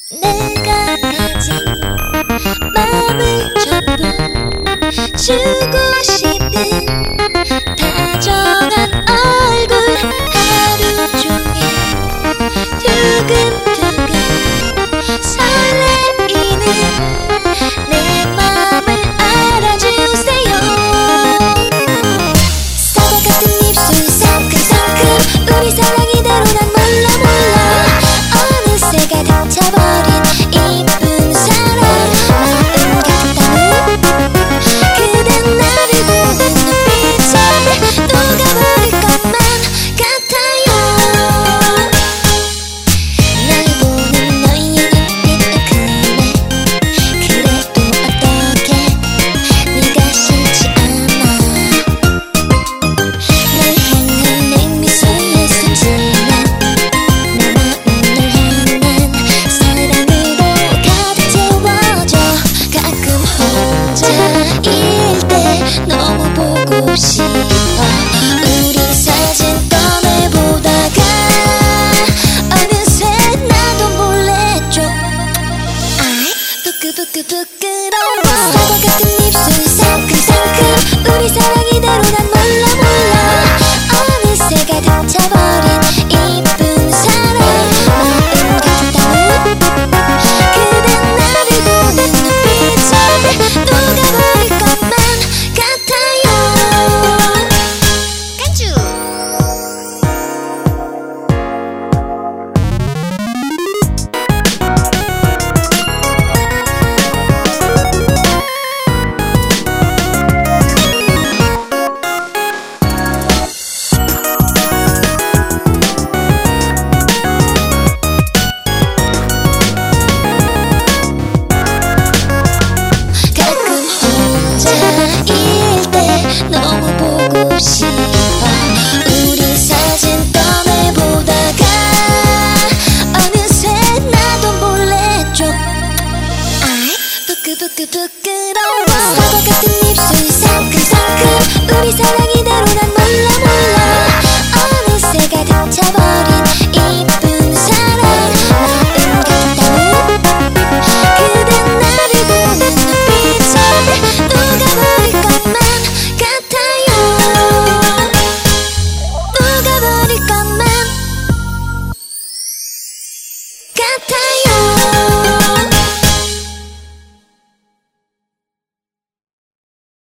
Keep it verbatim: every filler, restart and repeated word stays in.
내가 가진 마음을 전부 주고 싶은 다정한 얼굴, 하루 종일 두근두근 설레이는 내 맘을 알아주세요. 사과 같은 입술 상큼상큼 우리 사랑 이대로 난 몰라 몰라 어느새 가득 차버린 이쁜 사랑 마음 가득 담은 그댄 나를 보는 눈빛에 녹아버릴 것만 같아요. 날 보는 너의 눈빛 그래 그래도 어떡해 네가 싫지 않아. 날 향한 내 미소에 숨지는 내 마음을 향한 사랑으로 가득 채워줘. 가끔 혼자일 때 너무 보고 싶어. 우리 사진 꺼내보다가 어느새 나도 몰래 좀 아이 부끄부끄 부끄러워. 사과 같은 입술 상큼상큼 우리 사랑 이대로 난 몰라 몰라 어느새 가득 차버린 이쁜 사랑 마음 가득 담은 그댄 나를 보는 눈빛에 녹아버릴 것만 같아요. 깐주 가끔 혼자일 때 너무 보고 싶어. 우리 사진 꺼내보다가 어느새 나도 몰래 좀 아이 부끄부끄 부끄